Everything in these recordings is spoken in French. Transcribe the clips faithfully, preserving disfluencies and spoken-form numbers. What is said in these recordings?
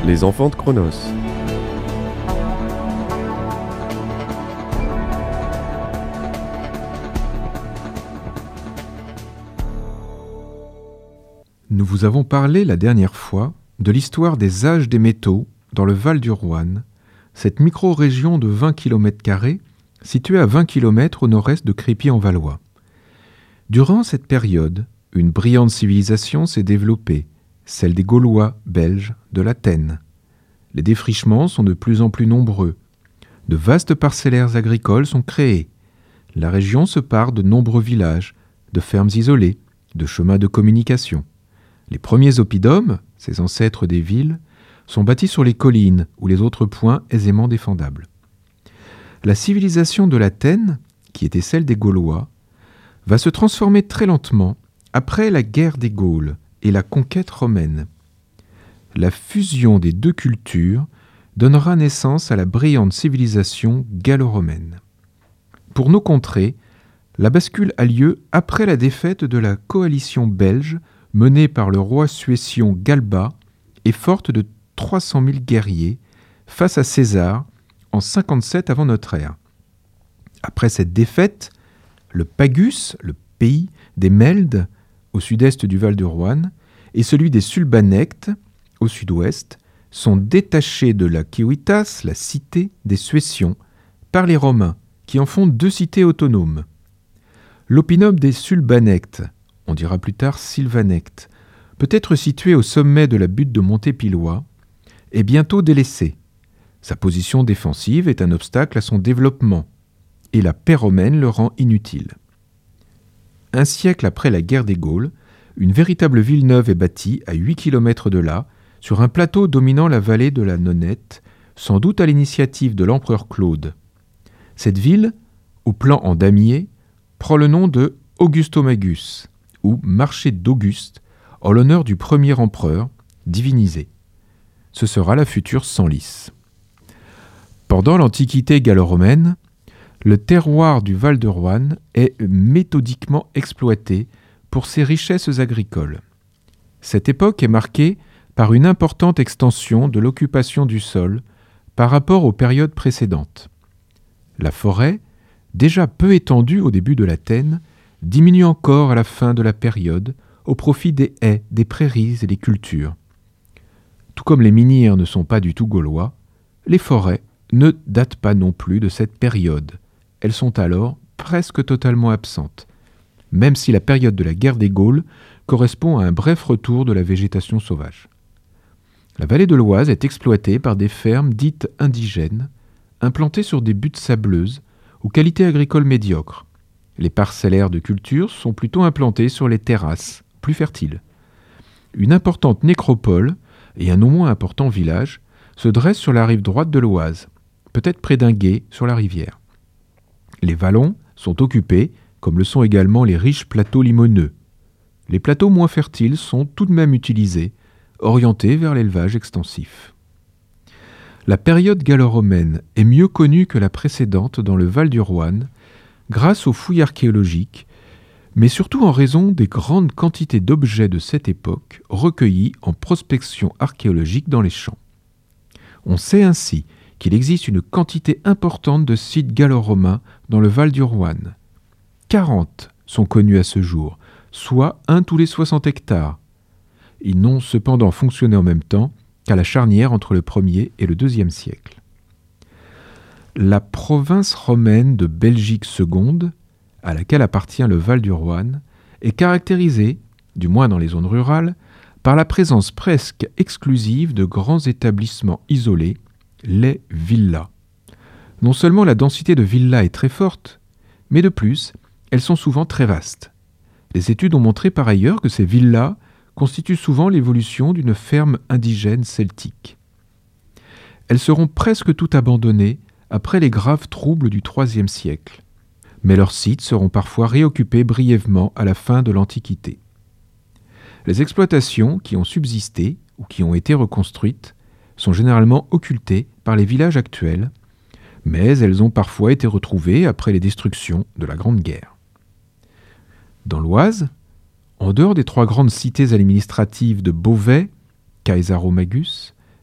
Les enfants de Chronos. Nous vous avons parlé la dernière fois de l'histoire des âges des métaux dans le Val du Roine, cette micro-région de vingt kilomètres carrés située à vingt kilomètres au nord-est de Crépy-en-Valois. Durant cette période, une brillante civilisation s'est développée, celle des Gaulois belges de l'Athènes. Les défrichements sont de plus en plus nombreux. De vastes parcellaires agricoles sont créés. La région se pare de nombreux villages, de fermes isolées, de chemins de communication. Les premiers oppidums, ces ancêtres des villes, sont bâtis sur les collines ou les autres points aisément défendables. La civilisation de l'Athènes, qui était celle des Gaulois, va se transformer très lentement après la guerre des Gaules et la conquête romaine. La fusion des deux cultures donnera naissance à la brillante civilisation gallo-romaine. Pour nos contrées, la bascule a lieu après la défaite de la coalition belge menée par le roi suétion Galba et forte de trois cent mille guerriers face à César en cinquante-sept avant notre ère. Après cette défaite, le Pagus, le pays des Meldes, au sud-est du Val du Roine, et celui des Sulbanectes, au sud-ouest, sont détachés de la Civitas, la cité des Suétions, par les Romains, qui en font deux cités autonomes. L'opinum des Sulbanectes, on dira plus tard Sylvanectes, peut être situé au sommet de la butte de Montépillois, est bientôt délaissé. Sa position défensive est un obstacle à son développement, et la paix romaine le rend inutile. Un siècle après la guerre des Gaules, une véritable ville neuve est bâtie à huit kilomètres de là, sur un plateau dominant la vallée de la Nonette, sans doute à l'initiative de l'empereur Claude. Cette ville, au plan en damier, prend le nom de Augustomagus, ou marché d'Auguste, en l'honneur du premier empereur, divinisé. Ce sera la future Senlis. Pendant l'Antiquité gallo-romaine, le terroir du Val-de-Roine est méthodiquement exploité pour ses richesses agricoles. Cette époque est marquée par une importante extension de l'occupation du sol par rapport aux périodes précédentes. La forêt, déjà peu étendue au début de l'Athènes, diminue encore à la fin de la période au profit des haies, des prairies et des cultures. Tout comme les menhirs ne sont pas du tout gaulois, les forêts ne datent pas non plus de cette période. Elles sont alors presque totalement absentes, même si la période de la guerre des Gaules correspond à un bref retour de la végétation sauvage. La vallée de l'Oise est exploitée par des fermes dites indigènes, implantées sur des buttes sableuses, aux qualités agricoles médiocres. Les parcellaires de culture sont plutôt implantés sur les terrasses, plus fertiles. Une importante nécropole et un non moins important village se dressent sur la rive droite de l'Oise, peut-être près d'un gué sur la rivière. Les vallons sont occupés, comme le sont également les riches plateaux limoneux. Les plateaux moins fertiles sont tout de même utilisés, orientés vers l'élevage extensif. La période gallo-romaine est mieux connue que la précédente dans le Val du Roine, grâce aux fouilles archéologiques, mais surtout en raison des grandes quantités d'objets de cette époque recueillis en prospection archéologique dans les champs. On sait ainsi qu'il existe une quantité importante de sites gallo-romains dans le Val du Roine. quarante sont connus à ce jour, soit un tous les soixante hectares. Ils n'ont cependant fonctionné en même temps qu'à la charnière entre le premier et le deuxième siècle. La province romaine de Belgique seconde, à laquelle appartient le Val du Roine, est caractérisée, du moins dans les zones rurales, par la présence presque exclusive de grands établissements isolés, les villas. Non seulement la densité de villas est très forte, mais de plus, elles sont souvent très vastes. Les études ont montré par ailleurs que ces villas constituent souvent l'évolution d'une ferme indigène celtique. Elles seront presque toutes abandonnées après les graves troubles du troisième siècle, mais leurs sites seront parfois réoccupés brièvement à la fin de l'Antiquité. Les exploitations qui ont subsisté ou qui ont été reconstruites sont généralement occultées par les villages actuels, mais elles ont parfois été retrouvées après les destructions de la Grande Guerre. Dans l'Oise, en dehors des trois grandes cités administratives de Beauvais, Caesaromagus,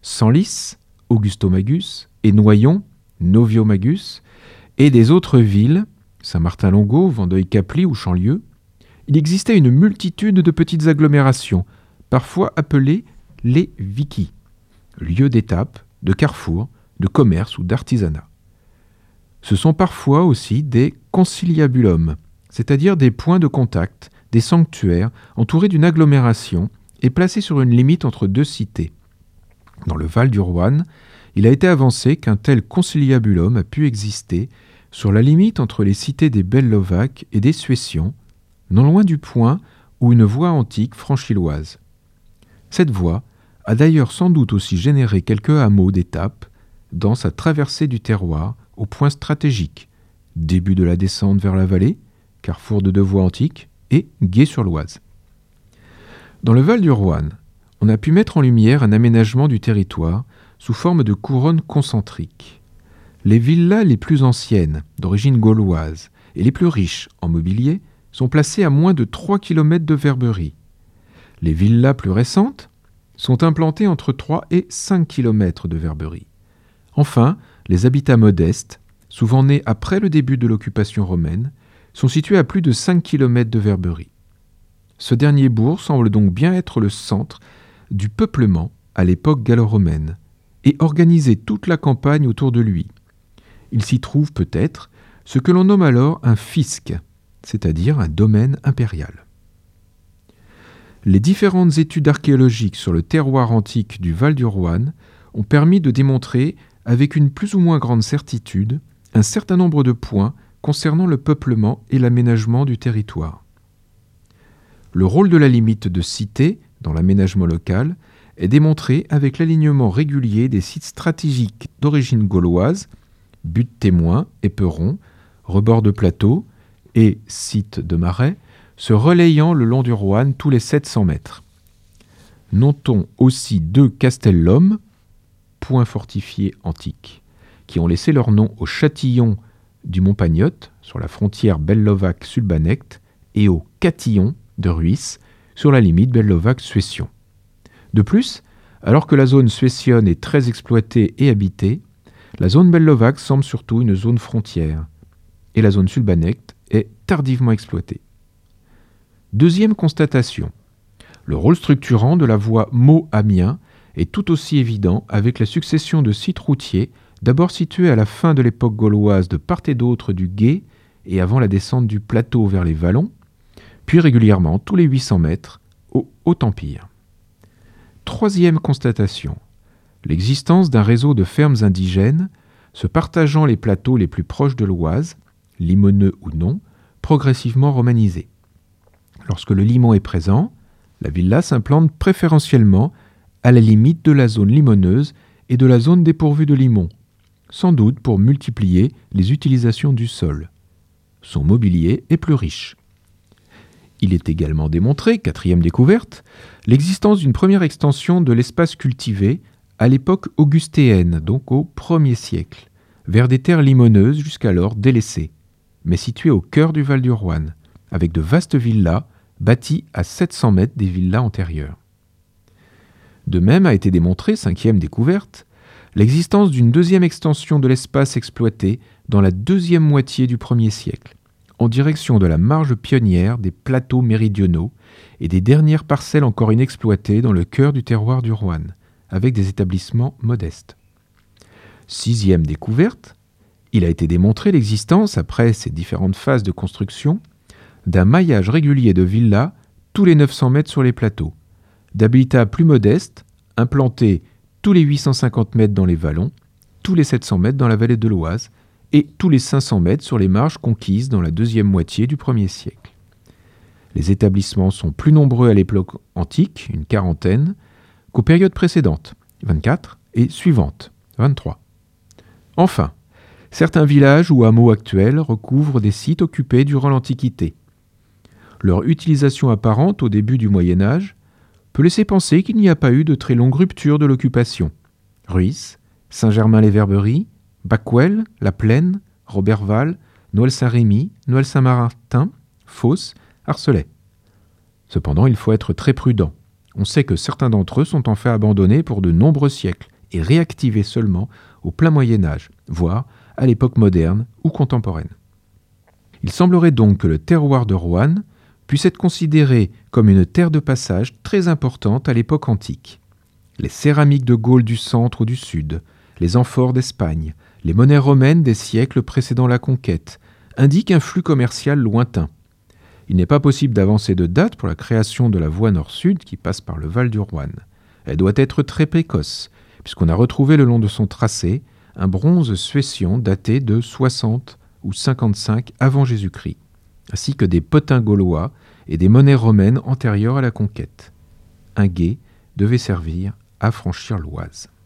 Senlis, Augustomagus, et Noyon, Noviomagus, et des autres villes, Saint-Martin-Longo, Vandeuil-Capli ou Chanlieu, il existait une multitude de petites agglomérations, parfois appelées les vici, lieux d'étape, de carrefour, de commerce ou d'artisanat. Ce sont parfois aussi des conciliabulum, c'est-à-dire des points de contact, des sanctuaires entourés d'une agglomération et placés sur une limite entre deux cités. Dans le Val du Roine, il a été avancé qu'un tel conciliabulum a pu exister sur la limite entre les cités des Bellovaques et des Suessians, non loin du point où une voie antique franchit l'Oise. Cette voie a d'ailleurs sans doute aussi généré quelques hameaux d'étape dans sa traversée du terroir au point stratégique, début de la descente vers la vallée, carrefour de deux voies antiques, et Gué-sur-l'Oise. Dans le Val du Roine, on a pu mettre en lumière un aménagement du territoire sous forme de couronne concentrique. Les villas les plus anciennes, d'origine gauloise, et les plus riches en mobilier, sont placées à moins de trois kilomètres de Verberie. Les villas plus récentes sont implantées entre trois et cinq kilomètres de Verberie. Enfin, les habitats modestes, souvent nés après le début de l'occupation romaine, sont situés à plus de cinq kilomètres de Verberie. Ce dernier bourg semble donc bien être le centre du peuplement à l'époque gallo-romaine et organiser toute la campagne autour de lui. Il s'y trouve peut-être ce que l'on nomme alors un fisc, c'est-à-dire un domaine impérial. Les différentes études archéologiques sur le terroir antique du Val du Roine ont permis de démontrer avec une plus ou moins grande certitude un certain nombre de points concernant le peuplement et l'aménagement du territoire. Le rôle de la limite de cité dans l'aménagement local est démontré avec l'alignement régulier des sites stratégiques d'origine gauloise, buttes témoins, éperons, rebords de plateaux et sites de marais, se relayant le long du Roine tous les sept cents mètres. Notons aussi deux castellum, points fortifiés antiques, qui ont laissé leur nom au châtillon du Mont-Pagnotte, sur la frontière bellovaque-sulbanecte, et au catillon de Ruisse, sur la limite bellovaque-suession. De plus, alors que la zone suessionne est très exploitée et habitée, la zone bellovaque semble surtout une zone frontière, et la zone sulbanecte est tardivement exploitée. Deuxième constatation, le rôle structurant de la voie Meaux-Amiens est tout aussi évident avec la succession de sites routiers d'abord situés à la fin de l'époque gauloise de part et d'autre du Gué et avant la descente du plateau vers les vallons, puis régulièrement tous les huit cents mètres au Haut-Empire. Troisième constatation, l'existence d'un réseau de fermes indigènes se partageant les plateaux les plus proches de l'Oise, limoneux ou non, progressivement romanisés. Lorsque le limon est présent, la villa s'implante préférentiellement à la limite de la zone limoneuse et de la zone dépourvue de limon, sans doute pour multiplier les utilisations du sol. Son mobilier est plus riche. Il est également démontré, quatrième découverte, l'existence d'une première extension de l'espace cultivé à l'époque augustéenne, donc au premier siècle, vers des terres limoneuses jusqu'alors délaissées, mais situées au cœur du Val du Roine, avec de vastes villas bâties à sept cents mètres des villas antérieures. De même a été démontrée, cinquième découverte, l'existence d'une deuxième extension de l'espace exploité dans la deuxième moitié du premier siècle, en direction de la marge pionnière des plateaux méridionaux et des dernières parcelles encore inexploitées dans le cœur du terroir du Roine, avec des établissements modestes. Sixième découverte, il a été démontré l'existence, après ces différentes phases de construction, d'un maillage régulier de villas tous les neuf cents mètres sur les plateaux, d'habitats plus modestes, implantés tous les huit cent cinquante mètres dans les vallons, tous les sept cents mètres dans la vallée de l'Oise et tous les cinq cents mètres sur les marges conquises dans la deuxième moitié du premier siècle. Les établissements sont plus nombreux à l'époque antique, une quarantaine, qu'aux périodes précédentes, vingt-quatre, et suivantes, vingt-trois. Enfin, certains villages ou hameaux actuels recouvrent des sites occupés durant l'Antiquité. Leur utilisation apparente au début du Moyen Âge peut laisser penser qu'il n'y a pas eu de très longue rupture de l'occupation. Ruisse, Saint-Germain-les-Verberies, Bacquel, La Plaine, Roberval, Noël-Saint-Rémy, Noël-Saint-Martin, Fos, Arcelay. Cependant, il faut être très prudent. On sait que certains d'entre eux sont en fait abandonnés pour de nombreux siècles et réactivée seulement au plein Moyen-Âge, voire à l'époque moderne ou contemporaine. Il semblerait donc que le terroir de Roanne puisse être considéré comme une terre de passage très importante à l'époque antique. Les céramiques de Gaule du centre ou du sud, les amphores d'Espagne, les monnaies romaines des siècles précédant la conquête indiquent un flux commercial lointain. Il n'est pas possible d'avancer de date pour la création de la voie nord-sud qui passe par le Val du Roine. Elle doit être très précoce, puisqu'on a retrouvé le long de son tracé un bronze suétion daté de soixante ou cinquante-cinq avant Jésus-Christ, ainsi que des potins gaulois et des monnaies romaines antérieures à la conquête. Un gué devait servir à franchir l'Oise.